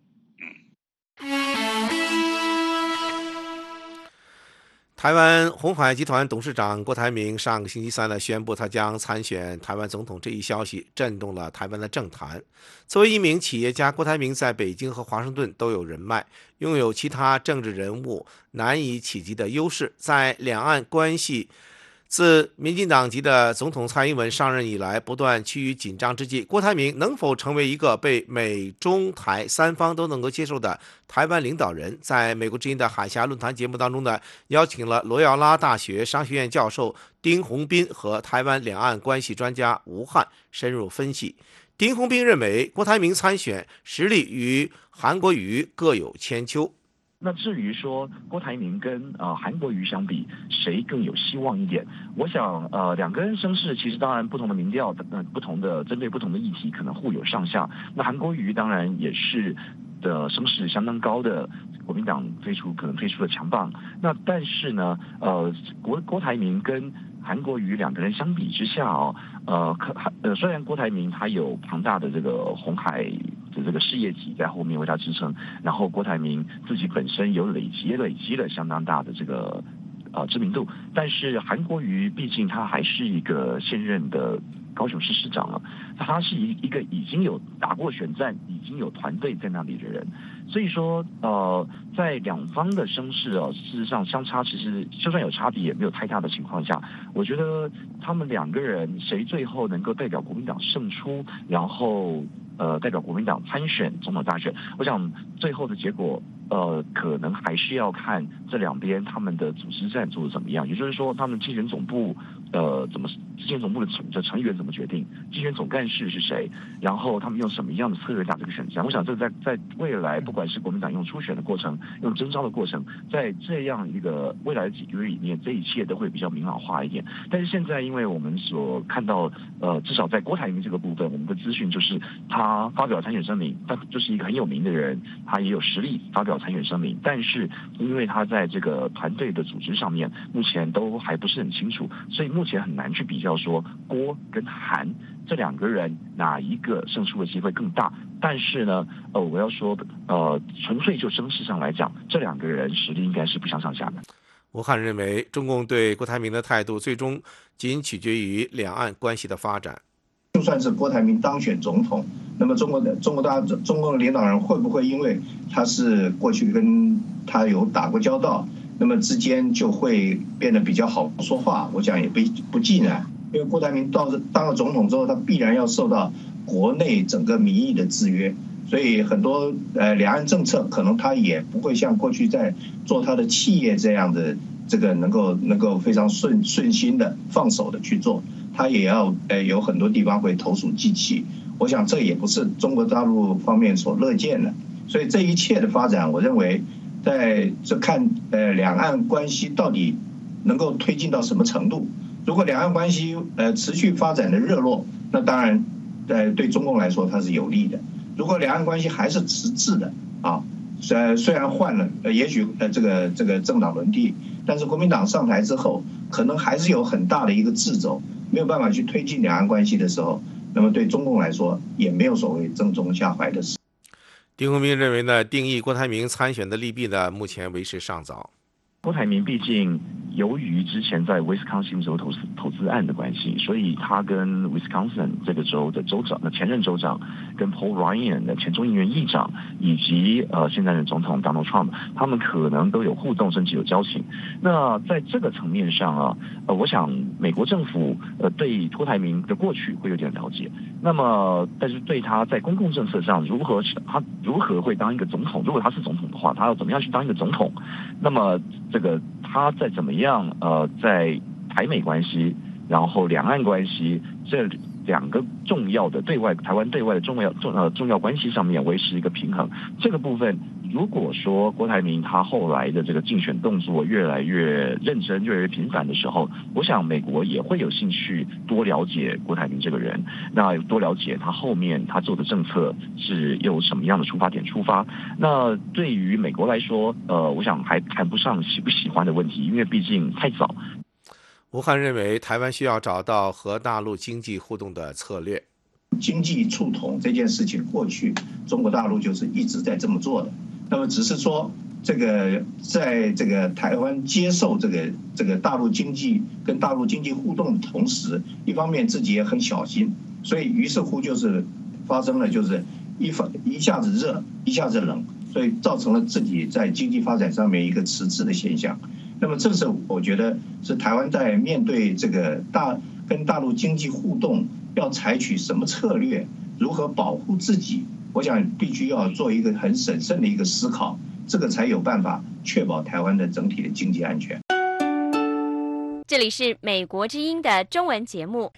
台湾鸿海集团董事长郭台铭上个星期3呢宣布他将参选台湾总统，这一消息震动了台湾的政坛。作为一名企业家，郭台铭在北京和华盛顿都有人脉，拥有其他政治人物难以企及的优势。在两岸关系自民进党籍的总统蔡英文上任以来不断趋于紧张之际，郭台铭能否成为一个被美中台3方都能够接受的台湾领导人？在美国之音的海峡论坛节目当中呢，邀请了罗耀拉大学商学院教授丁宏斌和台湾两岸关系专家吴汉深入分析。丁宏斌认为，郭台铭参选实力与韩国瑜各有千秋。 那至于说郭台铭跟韩国瑜相比，谁更有希望一点？我想两个人声势其实当然不同的民调，不同的针对不同的议题可能互有上下。那韩国瑜当然也是的声势相当高的，国民党可能推出的强棒。那但是呢，郭台铭跟韩国瑜2个人相比之下虽然郭台铭他有庞大的这个鸿海的这个事业体在后面为他支撑，然后郭台铭自己本身有累积了相当大的这个知名度，但是韩国瑜毕竟他还是一个现任的高雄市市长了，他是一个已经有打过选战、已经有团队在那里的人，所以说在两方的声势事实上相差其实就算有差别也没有太大的情况下，我觉得他们2个人谁最后能够代表国民党胜出，然后代表国民党参选总统大选，我想最后的结果可能还是要看这两边他们的组织战做的怎么样，也就是说他们竞选总部竞选总部的成员怎么决定，竞选总干事是谁，然后他们用什么样的策略打这个选战。我想这个在未来不管是国民党用初选的过程，用征召的过程，在这样一个未来的几个月里面，这一切都会比较明朗化一点。但是现在因为我们所看到至少在郭台铭这个部分，我们的资讯就是他发表参选声明，他就是一个很有名的人，他也有实力发表参选声明，但是因为他在这个团队的组织上面目前都还不是很清楚，所以目前很难去比较说郭跟韩这2个人哪一个胜出的机会更大。 但是呢，我要说，纯粹就声势上来讲，这两个人实力应该是不相上下的。 吴汉认为，中共对郭台铭的态度最终仅取决于两岸关系的发展。 就算是郭台铭当选总统，那么中共的领导人会不会因为他是过去跟他有打过交道，那么之间就会变得比较好说话？我想也不尽然，因为郭台铭当了总统之后，他必然要受到国内整个民意的制约，所以很多两岸政策可能他也不会像过去在做他的企业这样的这个能够非常顺心的放手的去做。他也要有很多地方会投鼠忌器，我想这也不是中国大陆方面所乐见的，所以这一切的发展，我认为在这看两岸关系到底能够推进到什么程度。如果两岸关系持续发展的热络，那当然对中共来说它是有利的。如果两岸关系还是迟滞的啊，虽然换了也许这个政党轮替，但是国民党上台之后，可能还是有很大的一个掣肘。没有办法去推进两岸关系的时候，那么对中共来说也没有所谓正中下怀的事。 丁宏明认为呢，定义郭台铭参选的利弊呢，目前为时尚早。 郭台铭毕竟由于之前在威斯康星州投资案的关系，所以他跟 Wisconsin 这个州的州长，前任州长，跟 Paul Ryan 的前众议院议长，以及现在的总统 Donald Trump， 他们可能都有互动，甚至有交情。那在这个层面上啊，我想美国政府对郭台铭的过去会有点了解。那么，但是对他在公共政策上他如何会当一个总统？如果他是总统的话，他要怎么样去当一个总统？那么这个他再怎么样在台美关系，然后两岸关系这两个重要的台湾对外的重要关系上面维持一个平衡，这个部分。如果说郭台铭他后来的这个竞选动作越来越认真、越来越频繁的时候，我想美国也会有兴趣多了解郭台铭这个人，那多了解他后面他做的政策是由什么样的出发点出发。那对于美国来说，我想还谈不上喜不喜欢的问题，因为毕竟太早。 吴汉认为，台湾需要找到和大陆经济互动的策略。 经济触统这件事情，过去中国大陆就是一直在这么做的。那么只是说，这个在这个台湾接受这个大陆经济跟大陆经济互动的同时，一方面自己也很小心，所以于是乎就是发生了就是一下子热一下子冷，所以造成了自己在经济发展上面一个迟滞的现象。那么这是我觉得是台湾在面对这个跟大陆经济互动要采取什么策略，如何保护自己。我想必须要做一个很审慎的一个思考，这个才有办法确保台湾的整体的经济安全。 这里是美国之音的中文节目。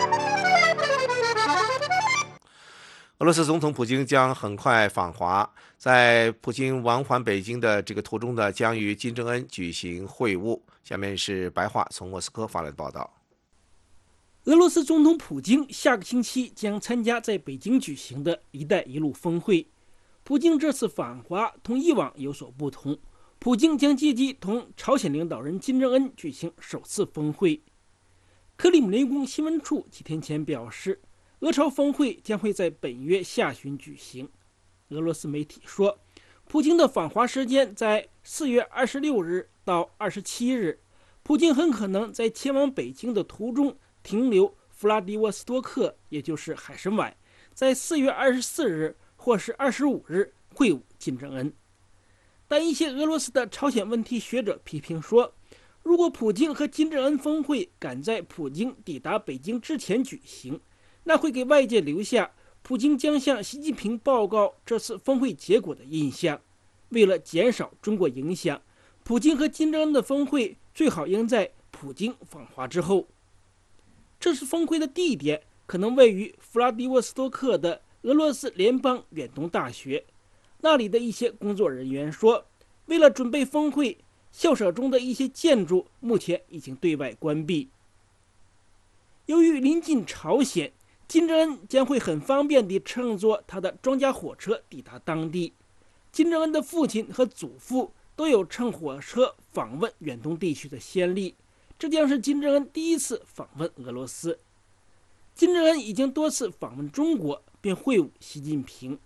俄罗斯总统普京将很快访华，在普京往返北京的这个途中呢，将与金正恩举行会晤。下面是白话从莫斯科发来的报道。 俄罗斯总统普京下个星期将参加在北京举行的“一带一路”峰会。普京这次访华同以往有所不同，普京将借机同朝鲜领导人金正恩举行首次峰会。克里姆林宫新闻处几天前表示，俄朝峰会将会在本月下旬举行。俄罗斯媒体说，普京的访华时间在4月26日到27日，普京很可能在前往北京的途中停留弗拉迪沃斯托克，也就是海参崴，在4月24日或是25日会晤金正恩。但一些俄罗斯的朝鲜问题学者批评说，如果普京和金正恩峰会赶在普京抵达北京之前举行，那会给外界留下普京将向习近平报告这次峰会结果的印象。为了减少中国影响，普京和金正恩的峰会最好应在普京访华之后。这次峰会的地点可能位于弗拉迪沃斯托克的俄罗斯联邦远东大学。那里的一些工作人员说，为了准备峰会，校舍中的一些建筑目前已经对外关闭。由于临近朝鲜，金正恩将会很方便地乘坐他的装甲火车抵达当地。金正恩的父亲和祖父都有乘火车访问远东地区的先例，这将是金正恩第一次访问俄罗斯。金正恩已经多次访问中国，并会晤习近平。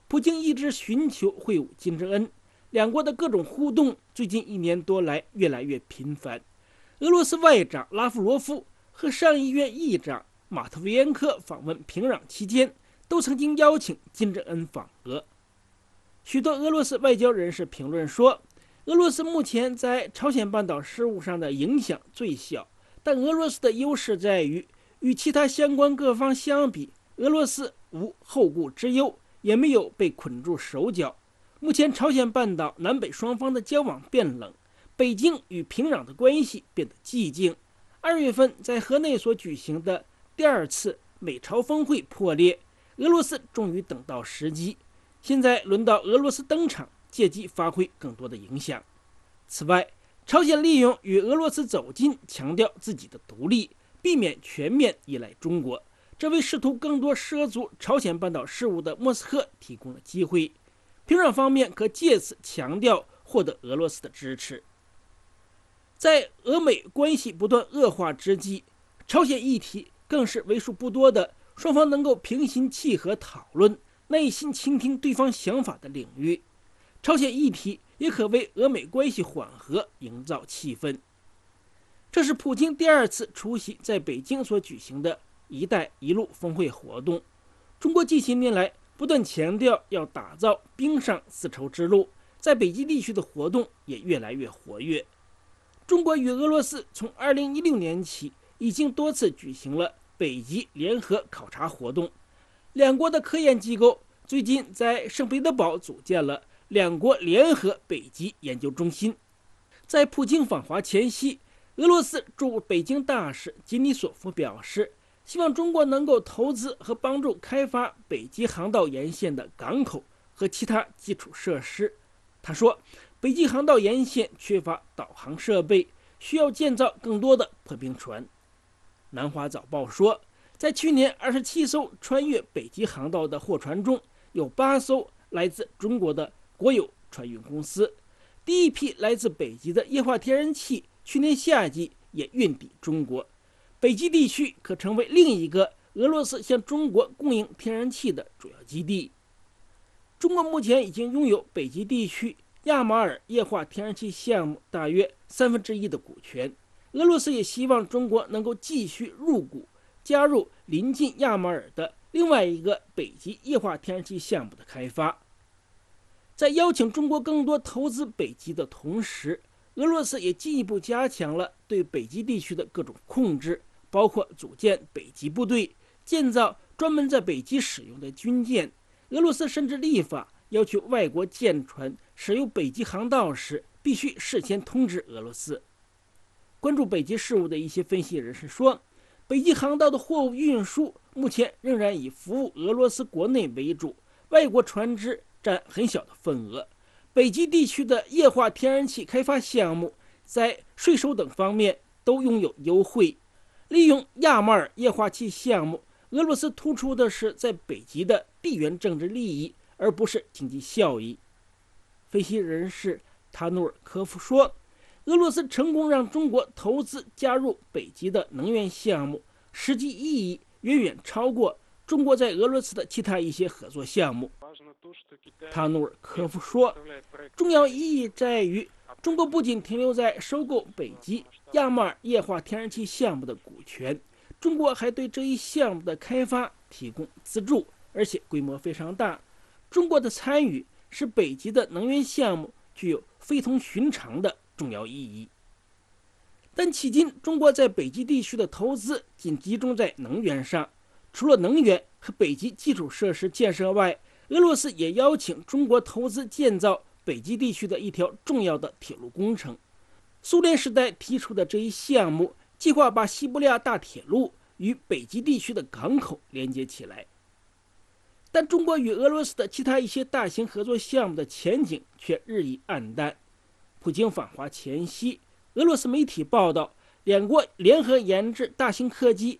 普京一直寻求会晤金正恩，两国的各种互动最近1年多来越来越频繁。俄罗斯外长拉夫罗夫和上议院议长马特维延科访问平壤期间，都曾经邀请金正恩访俄。许多俄罗斯外交人士评论说，俄罗斯目前在朝鲜半岛事务上的影响最小，但俄罗斯的优势在于，与其他相关各方相比，俄罗斯无后顾之忧，也没有被捆住手脚。目前朝鲜半岛南北双方的交往变冷，北京与平壤的关系变得寂静。2月份在河内所举行的第2次美朝峰会破裂，俄罗斯终于等到时机，现在轮到俄罗斯登场，借机发挥更多的影响。此外，朝鲜利用与俄罗斯走近，强调自己的独立，避免全面依赖中国，这为试图更多涉足朝鲜半岛事务的莫斯科提供了机会。平壤方面可借此强调获得俄罗斯的支持。在俄美关系不断恶化之际，朝鲜议题更是为数不多的双方能够平心气和讨论、耐心倾听对方想法的领域。朝鲜议题也可为俄美关系缓和营造气氛。这是普京第2次出席在北京所举行的一带一路峰会活动。中国近些年来不断强调要打造冰上丝绸之路，在北极地区的活动也越来越活跃。中国与俄罗斯从2016年起已经多次举行了北极联合考察活动，两国的科研机构最近在圣彼得堡组建了两国联合北极研究中心。在普京访华前夕，俄罗斯驻北京大使金尼索夫表示，希望中国能够投资和帮助开发北极航道沿线的港口和其他基础设施。他说，北极航道沿线缺乏导航设备，需要建造更多的破冰船。南华早报说，在去年27艘穿越北极航道的货船中，有8艘来自中国的国有船运公司。第一批来自北极的液化天然气去年夏季也运抵中国，北极地区可成为另一个俄罗斯向中国供应天然气的主要基地。中国目前已经拥有北极地区亚马尔液化天然气项目大约1/3的股权。俄罗斯也希望中国能够继续入股，加入临近亚马尔的另外一个北极液化天然气项目的开发。在邀请中国更多投资北极的同时，俄罗斯也进一步加强了对北极地区的各种控制，包括组建北极部队，建造专门在北极使用的军舰。俄罗斯甚至立法要求外国舰船使用北极航道时必须事先通知俄罗斯。关注北极事务的一些分析人士说，北极航道的货物运输目前仍然以服务俄罗斯国内为主，外国船只占很小的份额。北极地区的液化天然气开发项目在税收等方面都拥有优惠。利用亚马尔液化气项目，俄罗斯突出的是在北极的地缘政治利益，而不是经济效益。分析人士塔努尔科夫说，俄罗斯成功让中国投资加入北极的能源项目，实际意义远远超过中国在俄罗斯的其他一些合作项目。塔努尔科夫说，重要意义在于中国不仅停留在收购北极亚马尔液化天然气项目的股权，中国还对这一项目的开发提供资助，而且规模非常大。中国的参与使北极的能源项目具有非同寻常的重要意义。但迄今中国在北极地区的投资仅集中在能源上，除了能源和北极基础设施建设外，俄罗斯也邀请中国投资建造北极地区的一条重要的铁路工程。苏联时代提出的这一项目计划把西伯利亚大铁路与北极地区的港口连接起来。但中国与俄罗斯的其他一些大型合作项目的前景却日益暗淡。普京访华前夕，俄罗斯媒体报道，两国联合研制大型客机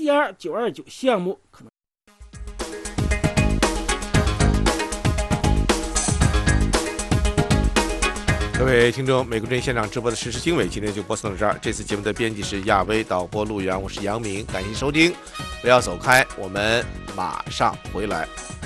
CR-929 项目可能。 各位听众，美国之音现场直播的实时经纬今天就播送到这儿。这次节目的编辑是亚威，导播陆源，我是杨明，感谢收听，不要走开，我们马上回来。